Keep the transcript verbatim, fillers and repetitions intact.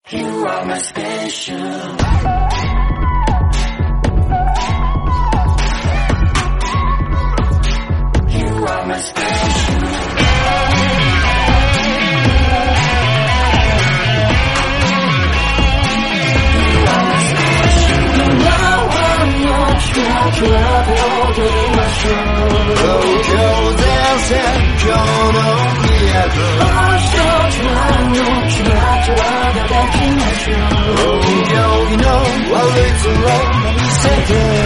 You are my special. You are my special. You are my special. Now I'm not sure to love you, do my show. Oh, go dancing, go on the other. Oh, so try not to love to love you, that in my show. Oh, you know, well, it's a long, let me say it.